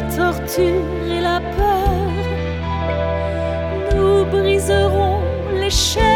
torture et la peur, nous briserons les chaînes.